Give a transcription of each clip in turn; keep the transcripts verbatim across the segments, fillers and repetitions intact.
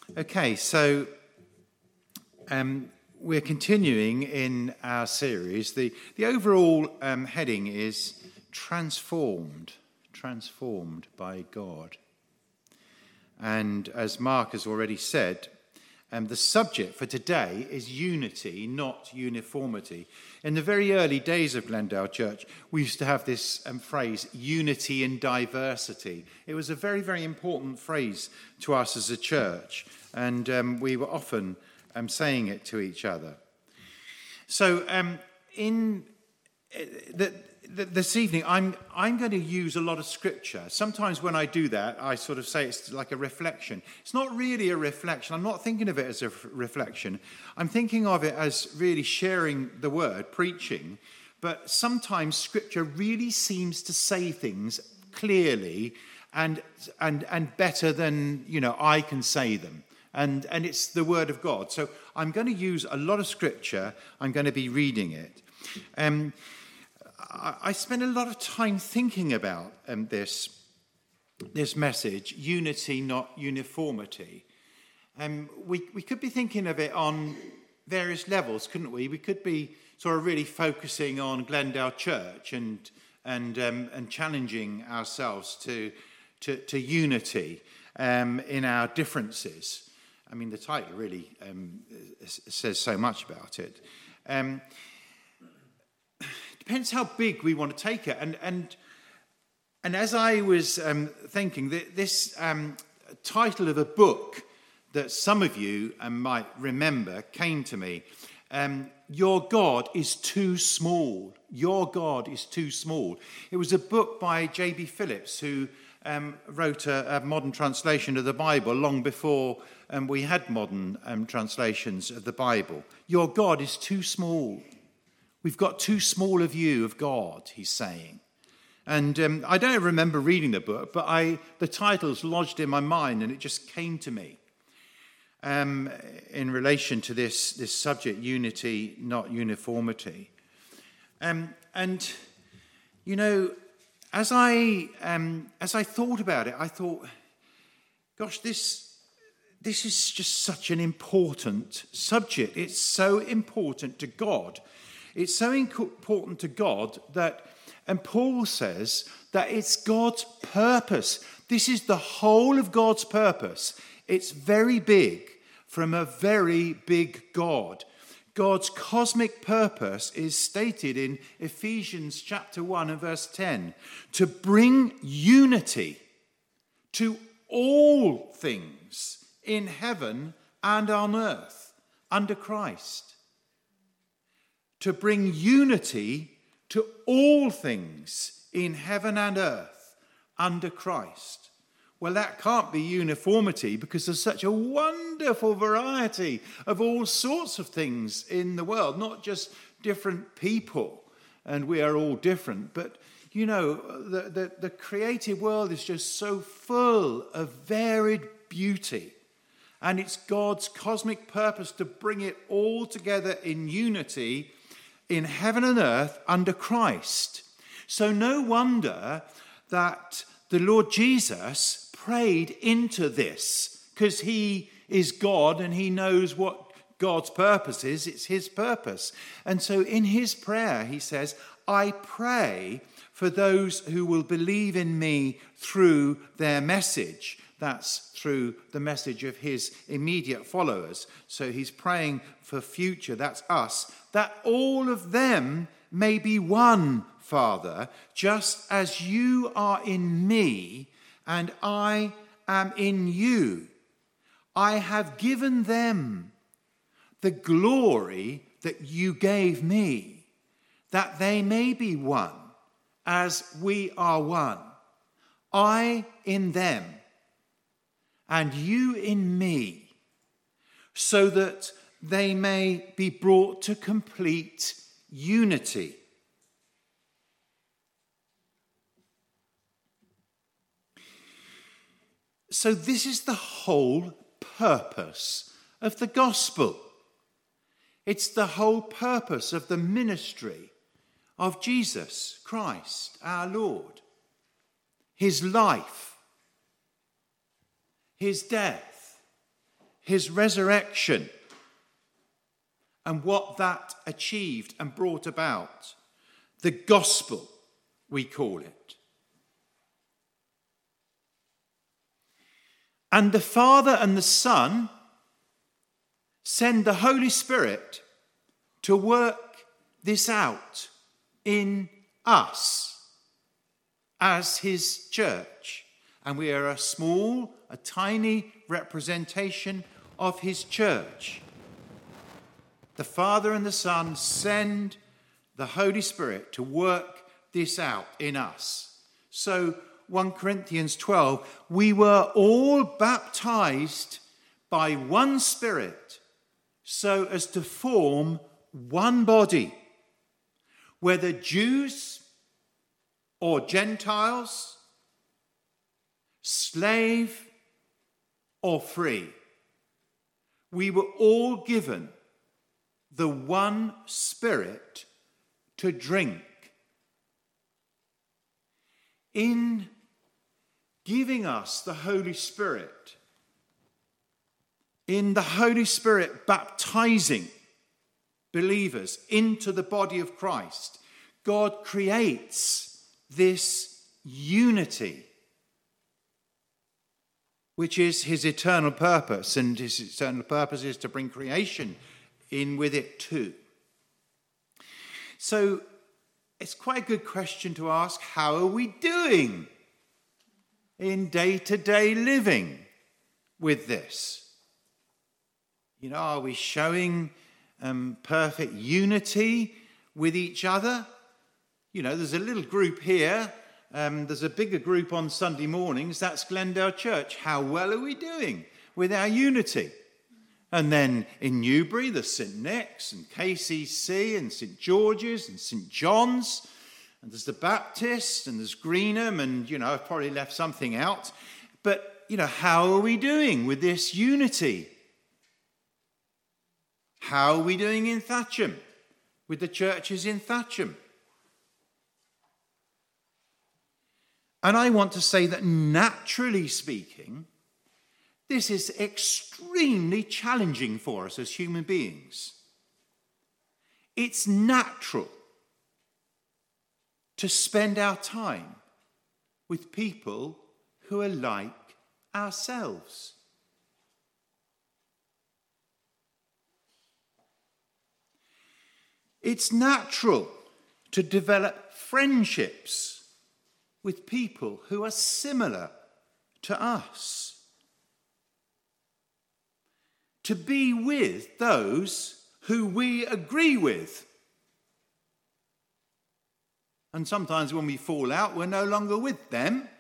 Okay, so um, we're continuing in our series. The, the overall um, heading is Transformed, Transformed by God. And as Mark has already said, um, the subject for today is unity, not uniformity. In the very early days of Glendale Church, we used to have this um, phrase, unity in diversity. It was a very, very important phrase to us as a church, and um, we were often um, saying it to each other. So um, in uh, the, the, this evening, I'm, I'm going to use a lot of scripture. Sometimes when I do that, I sort of say it's like a reflection. It's not really a reflection. I'm not thinking of it as a f- reflection. I'm thinking of it as really sharing the word, preaching. But sometimes scripture really seems to say things clearly and and and better than, you know, I can say them. And, and it's the word of God. So I'm going to use a lot of scripture. I'm going to be reading it. Um, I, I spent a lot of time thinking about um, this, this message, unity, not uniformity. Um, we, we could be thinking of it on various levels, couldn't we? We could be sort of really focusing on Glendale Church and and um, and challenging ourselves to to, to unity um, in our differences. I mean, the title really um, says so much about it. Um, depends how big we want to take it. And and and as I was um, thinking, that this um, title of a book that some of you um, might remember came to me. Um, Your God is too small. Your God is too small. It was a book by J B Phillips, who um, wrote a, a modern translation of the Bible long before um, we had modern um, translations of the Bible. Your God is too small. We've got too small a view of God, he's saying. And um, I don't remember reading the book, but I the title's lodged in my mind and it just came to me. Um, in relation to this, this subject, unity, not uniformity. Um, and, you know, as I um, as I thought about it, I thought, gosh, this this is just such an important subject. It's so important to God. It's so important to God that, and Paul says that it's God's purpose. This is the whole of God's purpose. It's very big from a very big God. God's cosmic purpose is stated in Ephesians chapter one and verse ten, to bring unity to all things in heaven and on earth under Christ. To bring unity to all things in heaven and earth under Christ. Well, that can't be uniformity because there's such a wonderful variety of all sorts of things in the world, not just different people, and we are all different. But, you know, the, the, the creative world is just so full of varied beauty, and it's God's cosmic purpose to bring it all together in unity in heaven and earth under Christ. So no wonder that the Lord Jesus prayed into this, because he is God and he knows what God's purpose is. It's his purpose. And so in his prayer, he says, I pray for those who will believe in me through their message. That's through the message of his immediate followers. So he's praying for future, that's us, that all of them may be one, Father, just as you are in me and I am in you. I have given them the glory that you gave me, that they may be one, as we are one. I in them, and you in me, so that they may be brought to complete unity. So this is the whole purpose of the gospel. It's the whole purpose of the ministry of Jesus Christ, our Lord. His life, his death, his resurrection and what that achieved and brought about. The gospel, we call it. And the Father and the Son send the Holy Spirit to work this out in us as his church. And we are a small, a tiny representation of his church. The Father and the Son send the Holy Spirit to work this out in us. So First Corinthians twelve, we were all baptized by one Spirit so as to form one body, whether Jews or Gentiles, slave or free. We were all given the one Spirit to drink. In giving us the Holy Spirit, in the Holy Spirit baptizing believers into the body of Christ, God creates this unity, which is his eternal purpose, and his eternal purpose is to bring creation in with it too. So it's quite a good question to ask, how are we doing in day-to-day living with this? You know, are we showing um, perfect unity with each other? You know, there's a little group here. Um, there's a bigger group on Sunday mornings. That's Glendale Church. How well are we doing with our unity? And then in Newbury, there's Saint Nick's and K C C and Saint George's and Saint John's. And there's the Baptist and there's Greenham. And, you know, I've probably left something out. But, you know, how are we doing with this unity? How are we doing in Thatcham, with the churches in Thatcham? And I want to say that naturally speaking, this is extremely challenging for us as human beings. It's natural to spend our time with people who are like ourselves. It's natural to develop friendships with people who are similar to us. To be with those who we agree with. And sometimes when we fall out, we're no longer with them.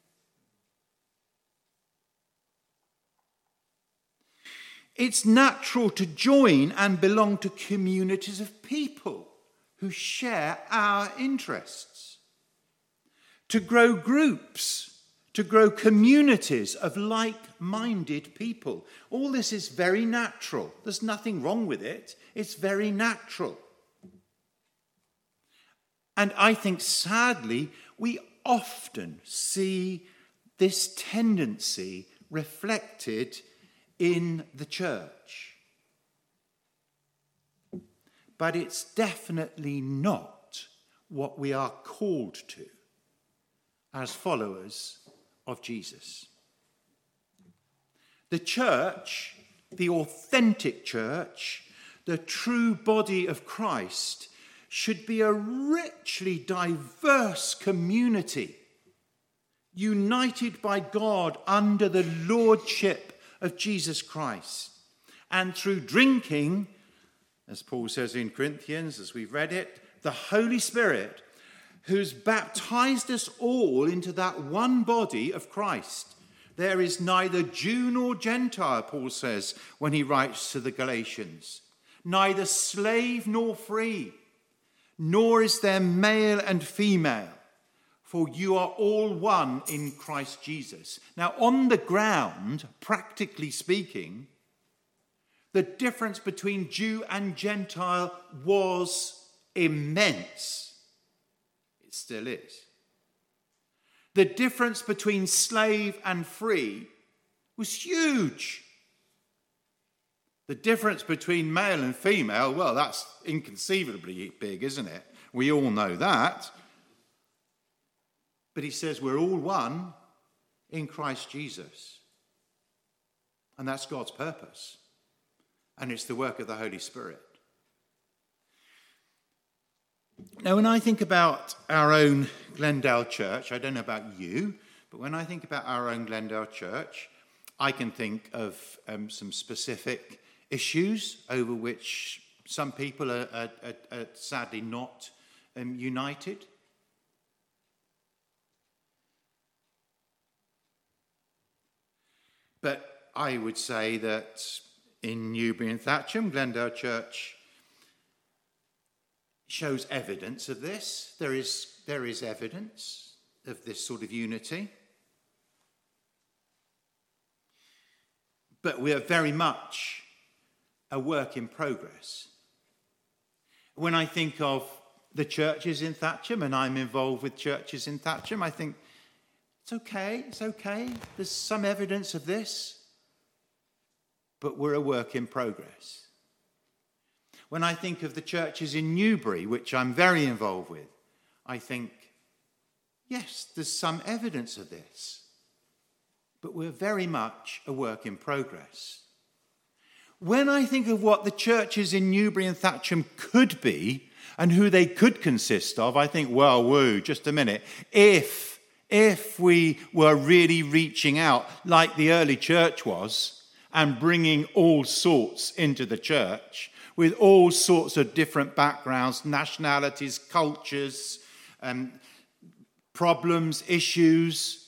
It's natural to join and belong to communities of people who share our interests. To grow groups, to grow communities of like-minded people. All this is very natural. There's nothing wrong with it. It's very natural. And I think, sadly, we often see this tendency reflected in the church. But it's definitely not what we are called to as followers of Jesus. The church, the authentic church, the true body of Christ, should be a richly diverse community, united by God under the lordship of Jesus Christ. And through drinking, as Paul says in Corinthians, as we've read it, the Holy Spirit, who's baptized us all into that one body of Christ. There is neither Jew nor Gentile, Paul says when he writes to the Galatians, neither slave nor free, nor is there male and female, for you are all one in Christ Jesus. Now, on the ground, practically speaking, the difference between Jew and Gentile was immense. It still is. The difference between slave and free was huge. The difference between male and female, well, that's inconceivably big, isn't it? We all know that. But he says we're all one in Christ Jesus. And that's God's purpose. And it's the work of the Holy Spirit. Now, when I think about our own Glendale Church, I don't know about you, but when I think about our own Glendale Church, I can think of um, some specific issues over which some people are, are, are, are sadly not um, united. But I would say that in Newbury and Thatcham, Glendale Church shows evidence of this. There is, there is evidence of this sort of unity. But we are very much a work in progress. When I think of the churches in Thatcham, and I'm involved with churches in Thatcham, I think, it's okay, it's okay. There's some evidence of this, but we're a work in progress. When I think of the churches in Newbury, which I'm very involved with, I think, yes, there's some evidence of this, but we're very much a work in progress. When I think of what the churches in Newbury and Thatcham could be and who they could consist of, I think, well, woo, just a minute. If, if we were really reaching out like the early church was and bringing all sorts into the church with all sorts of different backgrounds, nationalities, cultures, um, problems, issues,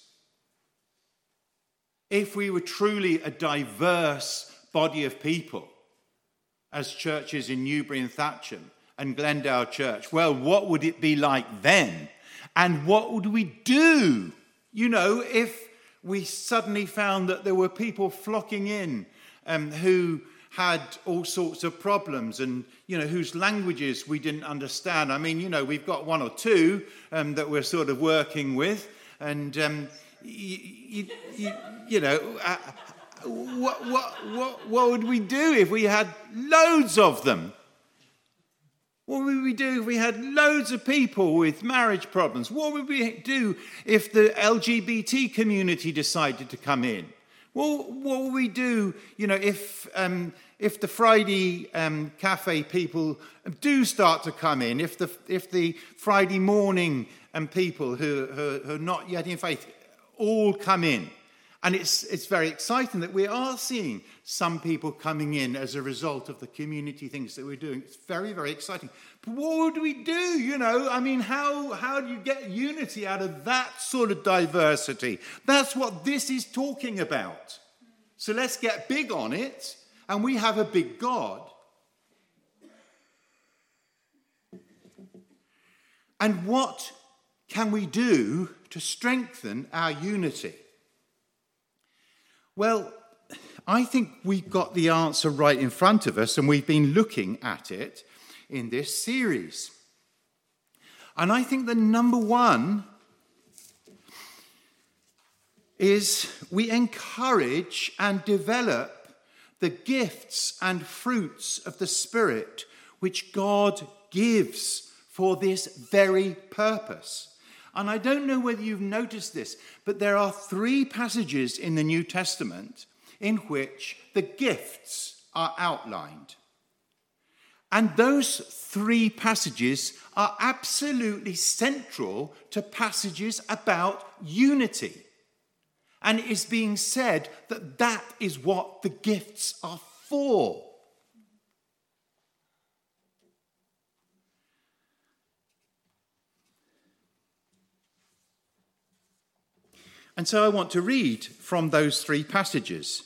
if we were truly a diverse body of people as churches in Newbury and Thatcham and Glendale Church, well, what would it be like then? And what would we do, you know, if we suddenly found that there were people flocking in um, who had all sorts of problems and, you know, whose languages we didn't understand. I mean, you know, we've got one or two um, that we're sort of working with. And, um, you, you, you know, uh, what, what, what, what would we do if we had loads of them? What would we do if we had loads of people with marriage problems? What would we do if the L G B T community decided to come in? Well, what would we do, you know, if um, if the Friday um, cafe people do start to come in, if the if the Friday morning um, people who, who, who are not yet in faith all come in? And it's it's very exciting that we are seeing some people coming in as a result of the community things that we're doing. It's very, very exciting. But what would we do, you know? I mean, how, how do you get unity out of that sort of diversity? That's what this is talking about. So let's get big on it, and we have a big God. And what can we do to strengthen our unity? Well, I think we've got the answer right in front of us, and we've been looking at it in this series. And I think the number one is we encourage and develop the gifts and fruits of the Spirit which God gives for this very purpose. And I don't know whether you've noticed this, but there are three passages in the New Testament in which the gifts are outlined. And those three passages are absolutely central to passages about unity. And it is being said that that is what the gifts are for. And so I want to read from those three passages.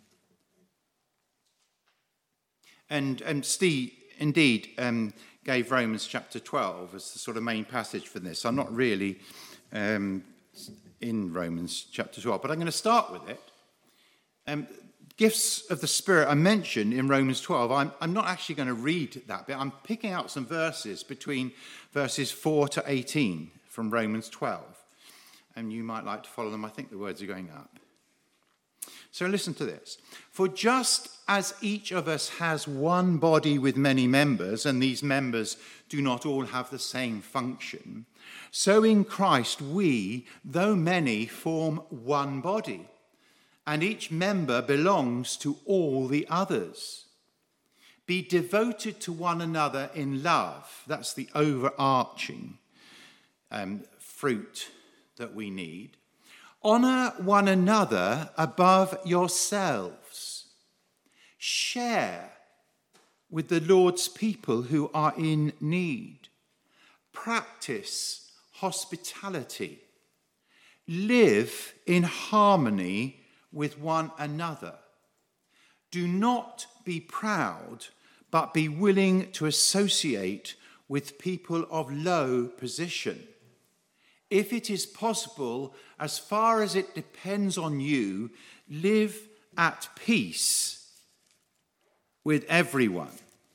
And, and Steve, indeed, um, gave Romans chapter twelve as the sort of main passage for this. I'm not really um, in Romans chapter twelve, but I'm going to start with it. Um, gifts of the Spirit are mentioned in Romans twelve. I'm, I'm not actually going to read that bit. I'm picking out some verses between verses four to eighteen from Romans twelve. And you might like to follow them. I think the words are going up. So listen to this. For just as each of us has one body with many members, and these members do not all have the same function, so in Christ we, though many, form one body, and each member belongs to all the others. Be devoted to one another in love. That's the overarching um, fruit that we need. Honour one another above yourselves. Share with the Lord's people who are in need. Practice hospitality. Live in harmony with one another. Do not be proud, but be willing to associate with people of low position. If it is possible, as far as it depends on you, live at peace with everyone.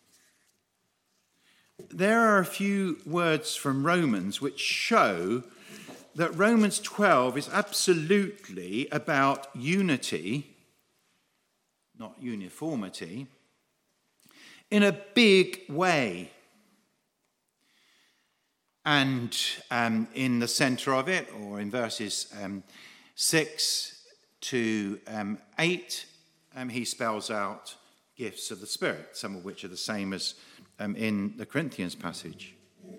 There are a few words from Romans which show that Romans twelve is absolutely about unity, not uniformity, in a big way. And um, in the centre of it, or in verses um, six to um, eight, um, he spells out gifts of the Spirit, some of which are the same as um, in the Corinthians passage.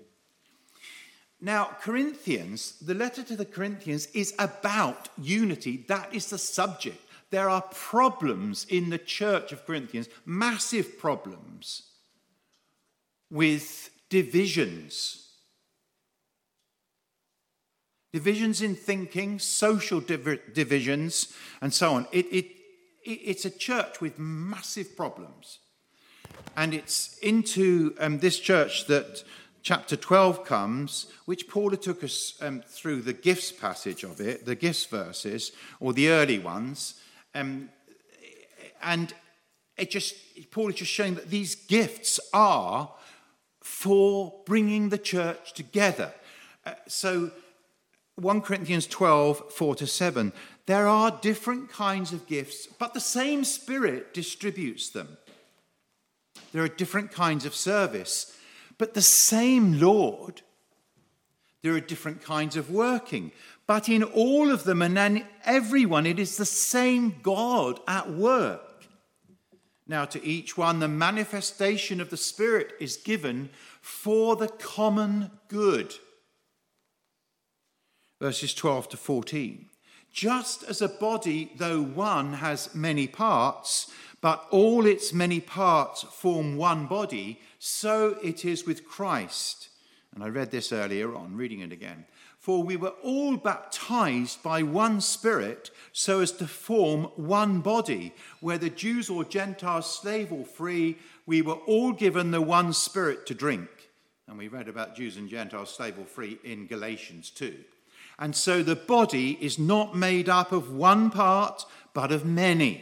Now, Corinthians, the letter to the Corinthians is about unity. That is the subject. There are problems in the church of Corinthians, massive problems with divisions. Divisions in thinking, social div- divisions, and so on. It, it, it, it's a church with massive problems. And it's into um, this church that chapter twelve comes, which Paula took us um, through the gifts passage of it, the gifts verses, or the early ones. Um, and it just, Paul is just showing that these gifts are for bringing the church together. Uh, so First Corinthians twelve, four to seven. There are different kinds of gifts, but the same Spirit distributes them. There are different kinds of service, but the same Lord. There are different kinds of working, but in all of them and in everyone, it is the same God at work. Now, to each one, the manifestation of the Spirit is given for the common good. Verses twelve to fourteen. Just as a body, though one, has many parts, but all its many parts form one body, so it is with Christ. And I read this earlier on, reading it again. For we were all baptized by one Spirit, so as to form one body. Whether Jews or Gentiles, slave or free, we were all given the one Spirit to drink. And we read about Jews and Gentiles, slave or free, in Galatians two. And so the body is not made up of one part, but of many.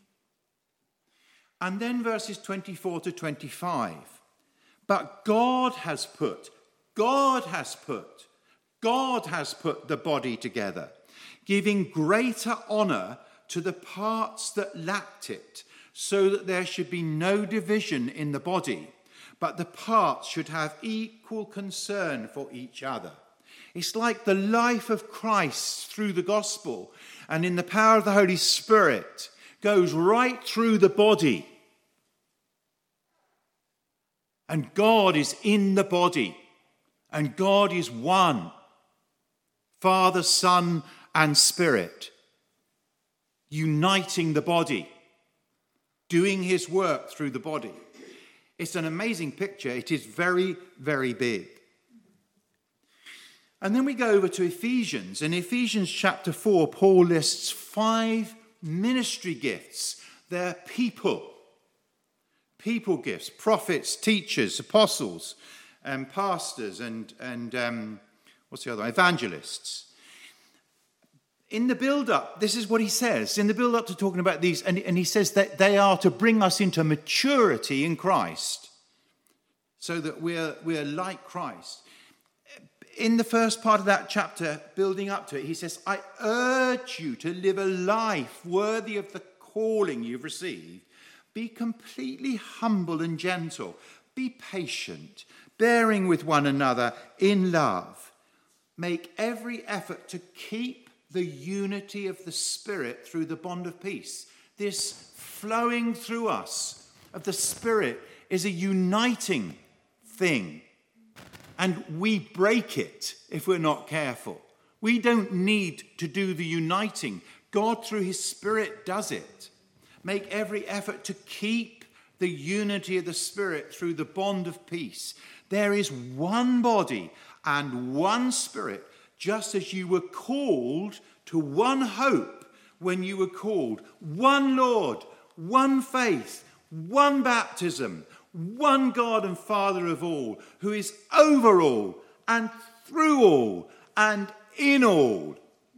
And then verses twenty-four to twenty-five. But God has put, God has put, God has put the body together, giving greater honour to the parts that lacked it, so that there should be no division in the body, but the parts should have equal concern for each other. It's like the life of Christ through the gospel and in the power of the Holy Spirit goes right through the body. And God is in the body. And God is one. Father, Son, and Spirit. Uniting the body. Doing his work through the body. It's an amazing picture. It is very, very big. And then we go over to Ephesians. In Ephesians chapter four, Paul lists five ministry gifts. They're people. People gifts. Prophets, teachers, apostles, um, pastors, and, and um, what's the other one? Evangelists. In the build-up, this is what he says. In the build-up to talking about these, and, and he says that they are to bring us into maturity in Christ. So that we're, we're like Christ. in the first part of that chapter, building up to it, he says, I urge you to live a life worthy of the calling you've received. Be completely humble and gentle. Be patient, bearing with one another in love. Make every effort to keep the unity of the Spirit through the bond of peace. This flowing through us of the Spirit is a uniting thing. And we break it if we're not careful. We don't need to do the uniting. God, through his Spirit, does it. Make every effort to keep the unity of the Spirit through the bond of peace. There is one body and one Spirit, just as you were called to one hope when you were called. One Lord, one faith, one baptism, one God and Father of all, who is over all and through all and in all.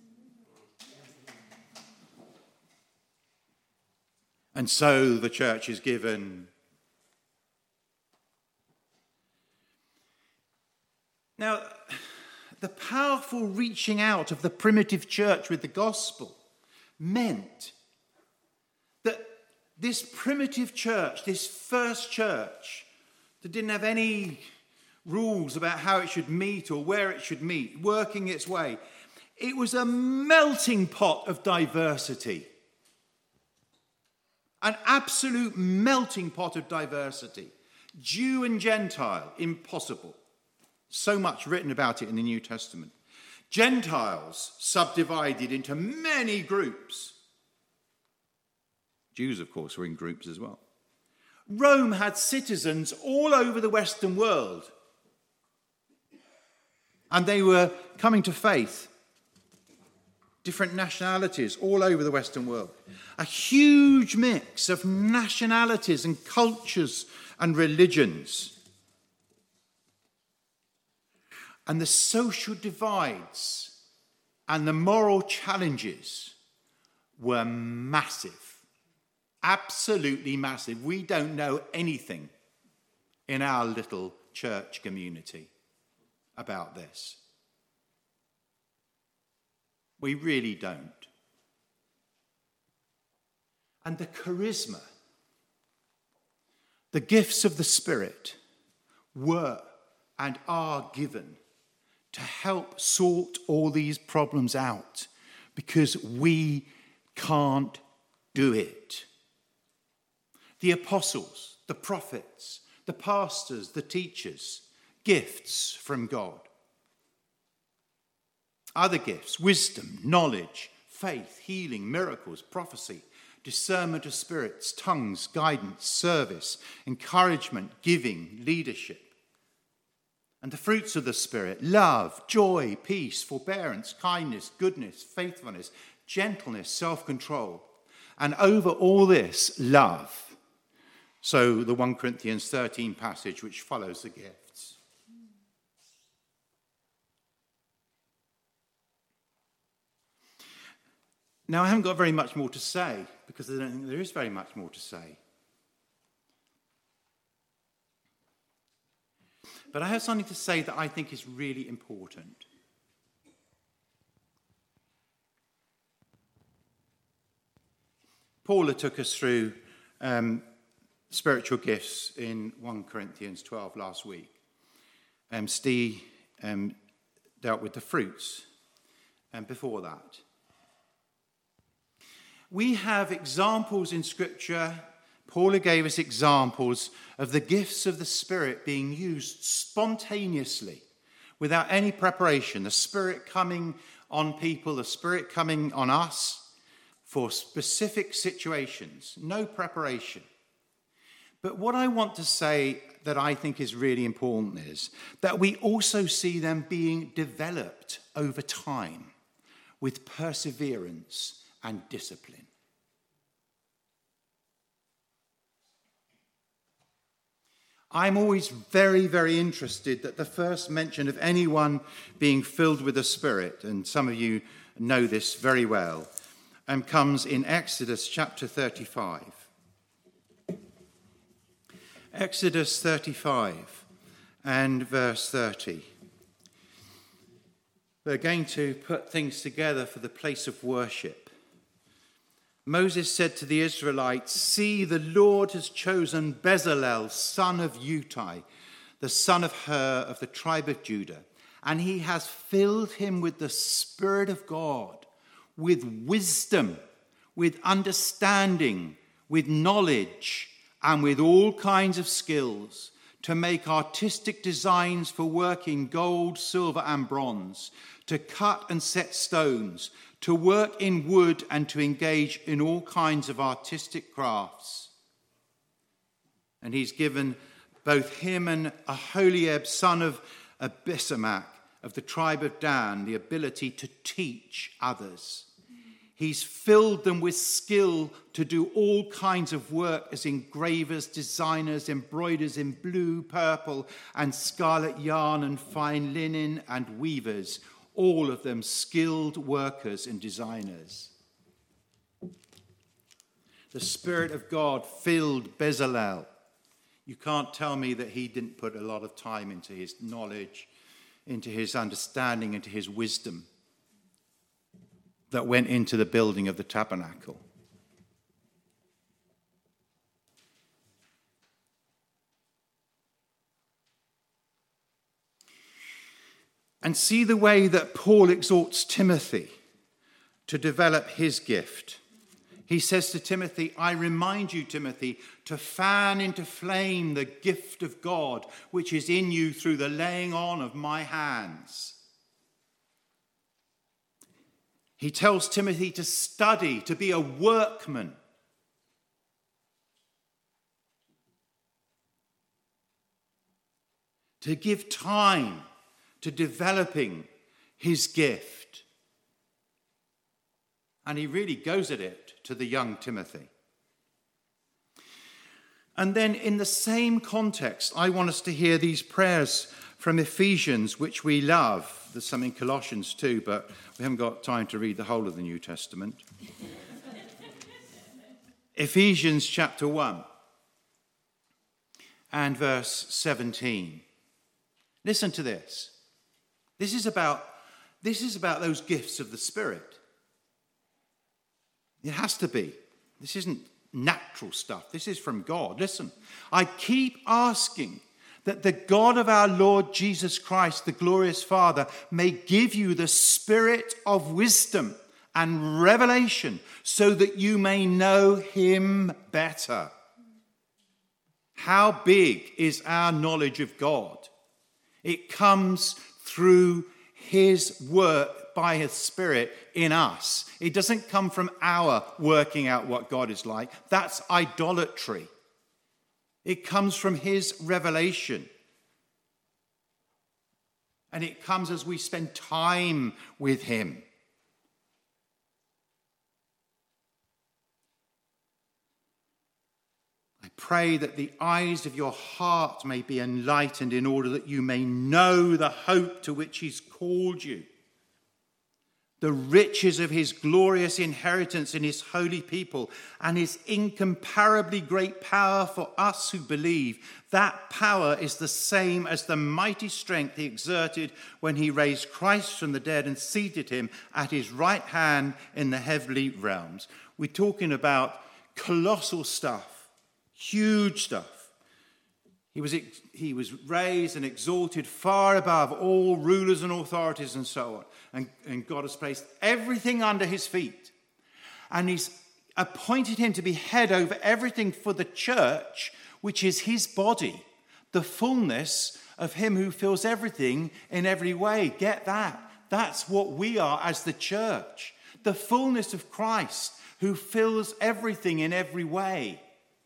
And so the church is given. Now, the powerful reaching out of the primitive church with the gospel meant that this primitive church, this first church that didn't have any rules about how it should meet or where it should meet, working its way, it was a melting pot of diversity. An absolute melting pot of diversity. Jew and Gentile, impossible. So much written about it in the New Testament. Gentiles subdivided into many groups. Jews, of course, were in groups as well. Rome had citizens all over the Western world. And they were coming to faith. Different nationalities all over the Western world. A huge mix of nationalities and cultures and religions. And the social divides and the moral challenges were massive. Absolutely massive. We don't know anything in our little church community about this. We really don't. And the charisma, the gifts of the Spirit were and are given to help sort all these problems out because we can't do it. The apostles, the prophets, the pastors, the teachers, gifts from God. Other gifts, wisdom, knowledge, faith, healing, miracles, prophecy, discernment of spirits, tongues, guidance, service, encouragement, giving, leadership. And the fruits of the Spirit, love, joy, peace, forbearance, kindness, goodness, faithfulness, gentleness, self-control. And over all this, love. So the First Corinthians thirteen passage which follows the gifts. Now, I haven't got very much more to say because I don't think there is very much more to say. But I have something to say that I think is really important. Paula took us through um, spiritual gifts in First Corinthians twelve last week. Um, Steve um, dealt with the fruits um, before that. We have examples in Scripture. Paula gave us examples of the gifts of the Spirit being used spontaneously, without any preparation. The Spirit coming on people, the Spirit coming on us for specific situations. No preparation. But what I want to say that I think is really important is that we also see them being developed over time with perseverance and discipline. I'm always very, very interested that the first mention of anyone being filled with the Spirit, and some of you know this very well, um, comes in Exodus chapter thirty-five. Exodus thirty-five and verse thirty. We're going to put things together for the place of worship. Moses said to the Israelites, "See, the Lord has chosen Bezalel, son of Utai, the son of Hur of the tribe of Judah, and he has filled him with the Spirit of God, with wisdom, with understanding, with knowledge, and with all kinds of skills, to make artistic designs for work in gold, silver, and bronze, to cut and set stones, to work in wood, and to engage in all kinds of artistic crafts." And he's given both him and Aholiab, son of Abisamach of the tribe of Dan, the ability to teach others. He's filled them with skill to do all kinds of work as engravers, designers, embroiderers in blue, purple, and scarlet yarn and fine linen, and weavers, all of them skilled workers and designers. The Spirit of God filled Bezalel. You can't tell me that he didn't put a lot of time into his knowledge, into his understanding, into his wisdom that went into the building of the tabernacle. And see the way that Paul exhorts Timothy to develop his gift. He says to Timothy, "I remind you, Timothy, to fan into flame the gift of God, which is in you through the laying on of my hands." He tells Timothy to study, to be a workman. To give time to developing his gift. And he really goes at it to the young Timothy. And then in the same context, I want us to hear these prayers from Ephesians, which we love. There's some in Colossians too, but we haven't got time to read the whole of the New Testament. Ephesians chapter one and verse seventeen. Listen to this. This is about, this is about those gifts of the Spirit. It has to be. This isn't natural stuff. This is from God. Listen, "I keep asking that the God of our Lord Jesus Christ, the glorious Father, may give you the spirit of wisdom and revelation so that you may know him better." How big is our knowledge of God? It comes through his work by his Spirit in us. It doesn't come from our working out what God is like. That's idolatry. It comes from his revelation. And it comes as we spend time with him. I pray that the eyes of your heart may be enlightened in order that you may know the hope to which he's called you, the riches of his glorious inheritance in his holy people, and his incomparably great power for us who believe. That power is the same as the mighty strength he exerted when he raised Christ from the dead and seated him at his right hand in the heavenly realms. We're talking about colossal stuff. Huge stuff. He was, he was raised and exalted far above all rulers and authorities and so on. And, and God has placed everything under his feet. And he's appointed him to be head over everything for the church, which is his body, the fullness of him who fills everything in every way. Get that? That's what we are as the church. The fullness of Christ who fills everything in every way.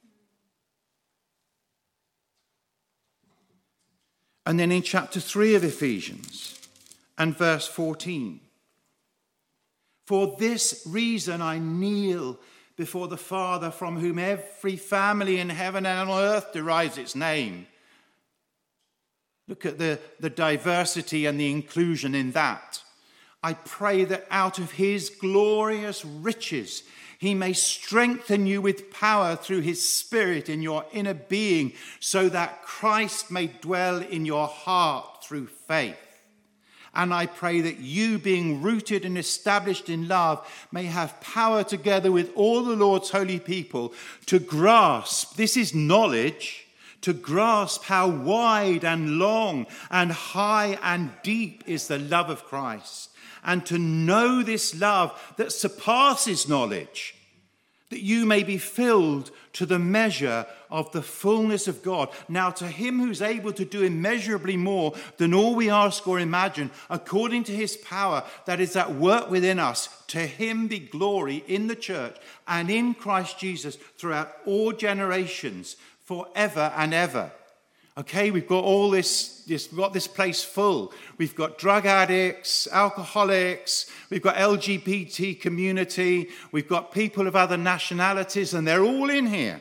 And then in chapter three of Ephesians and verse fourteen. "For this reason I kneel before the Father, from whom every family in heaven and on earth derives its name." Look at the, the diversity and the inclusion in that. "I pray that out of his glorious riches he may strengthen you with power through his Spirit in your inner being, so that Christ may dwell in your heart through faith. And I pray that you, being rooted and established in love, may have power together with all the Lord's holy people to grasp, this is knowledge, to grasp how wide and long and high and deep is the love of Christ, and to know this love that surpasses knowledge, that you may be filled to the measure of the fullness of God. Now to him who's able to do immeasurably more than all we ask or imagine, according to his power that is at work within us, to him be glory in the church and in Christ Jesus throughout all generations, forever and ever. Okay, we've got all this, this, we've got this place full. We've got drug addicts, alcoholics, we've got L G B T community, we've got people of other nationalities, and they're all in here.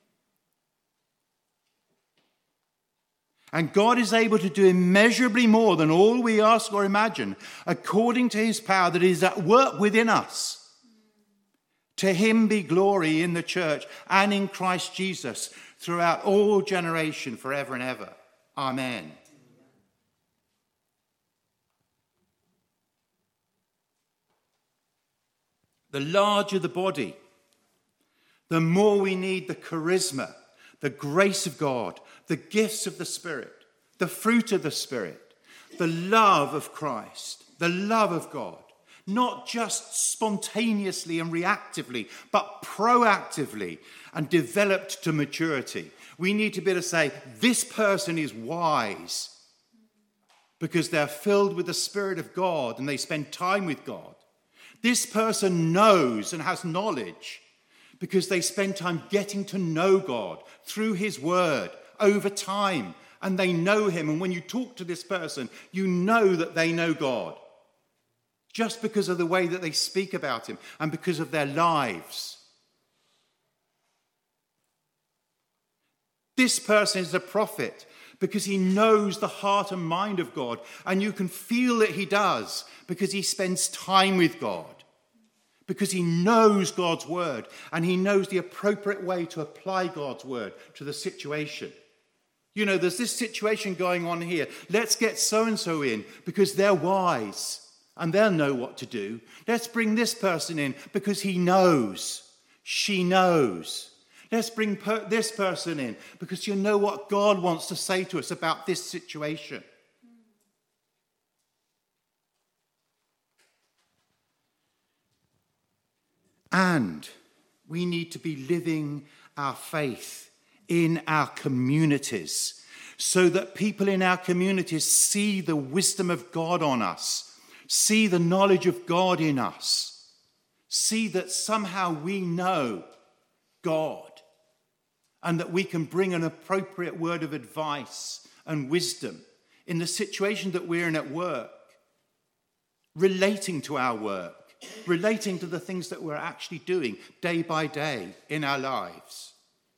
And God is able to do immeasurably more than all we ask or imagine, according to his power that is at work within us. To him be glory in the church and in Christ Jesus throughout all generation, forever and ever. Amen. The larger the body, the more we need the charisma, the grace of God, the gifts of the Spirit, the fruit of the Spirit, the love of Christ, the love of God, not just spontaneously and reactively, but proactively and developed to maturity. We need to be able to say, this person is wise because they're filled with the Spirit of God and they spend time with God. This person knows and has knowledge because they spend time getting to know God through his word over time, and they know him. And when you talk to this person, you know that they know God just because of the way that they speak about him and because of their lives. This person is a prophet because he knows the heart and mind of God, and you can feel that he does because he spends time with God, because he knows God's word and he knows the appropriate way to apply God's word to the situation. You know, there's this situation going on here. Let's get so-and-so in because they're wise and they'll know what to do. Let's bring this person in because he knows, she knows. Let's bring per- this person in because you know what God wants to say to us about this situation. And we need to be living our faith in our communities so that people in our communities see the wisdom of God on us, see the knowledge of God in us, see that somehow we know God and that we can bring an appropriate word of advice and wisdom in the situation that we're in at work, relating to our work, relating to the things that we're actually doing day by day in our lives.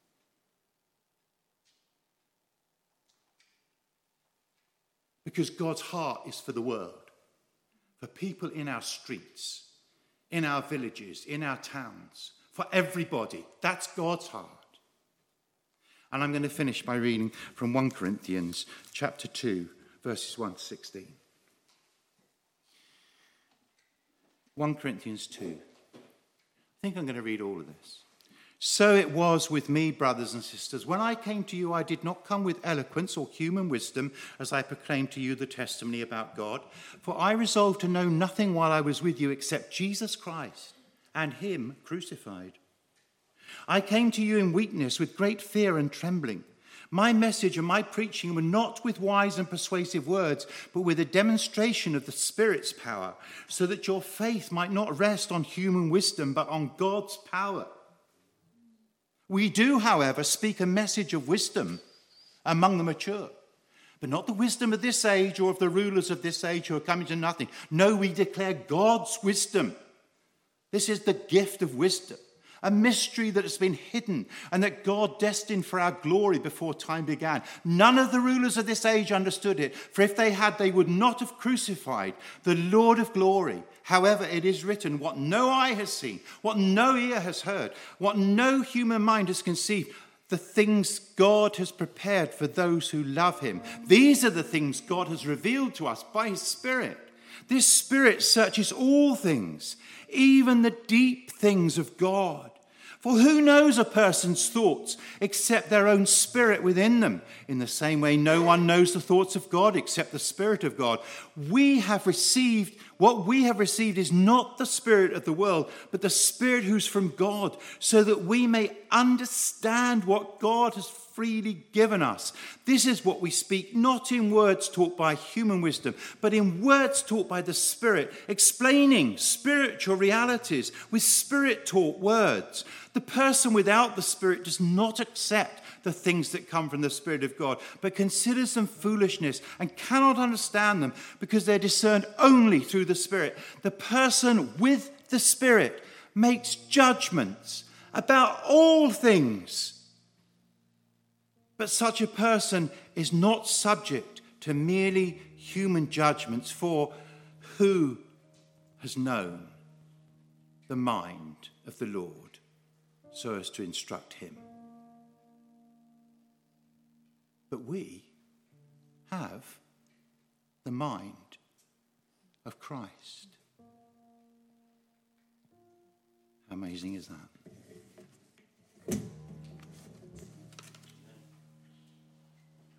Because God's heart is for the world, for people in our streets, in our villages, in our towns, for everybody. That's God's heart. And I'm going to finish by reading from First Corinthians chapter two, verses one to sixteen. First Corinthians two. I think I'm going to read all of this. So it was with me, brothers and sisters. When I came to you, I did not come with eloquence or human wisdom as I proclaimed to you the testimony about God. For I resolved to know nothing while I was with you except Jesus Christ and him crucified. I came to you in weakness with great fear and trembling. My message and my preaching were not with wise and persuasive words, but with a demonstration of the Spirit's power, so that your faith might not rest on human wisdom, but on God's power. We do, however, speak a message of wisdom among the mature, but not the wisdom of this age or of the rulers of this age who are coming to nothing. No, we declare God's wisdom. This is the gift of wisdom. A mystery that has been hidden and that God destined for our glory before time began. None of the rulers of this age understood it, for if they had, they would not have crucified the Lord of glory. However, it is written, what no eye has seen, what no ear has heard, what no human mind has conceived, the things God has prepared for those who love him. These are the things God has revealed to us by his Spirit. This Spirit searches all things, even the deep things of God. For who knows a person's thoughts except their own spirit within them? In the same way, no one knows the thoughts of God except the Spirit of God. We have received, what we have received is not the spirit of the world, but the Spirit who's from God, so that we may understand what God has freely given us. This is what we speak, not in words taught by human wisdom, but in words taught by the Spirit, explaining spiritual realities with Spirit-taught words. The person without the Spirit does not accept the things that come from the Spirit of God, but considers them foolishness and cannot understand them because they're discerned only through the Spirit. The person with the Spirit makes judgments about all things. But such a person is not subject to merely human judgments, for who has known the mind of the Lord so as to instruct him? But we have the mind of Christ. How amazing is that?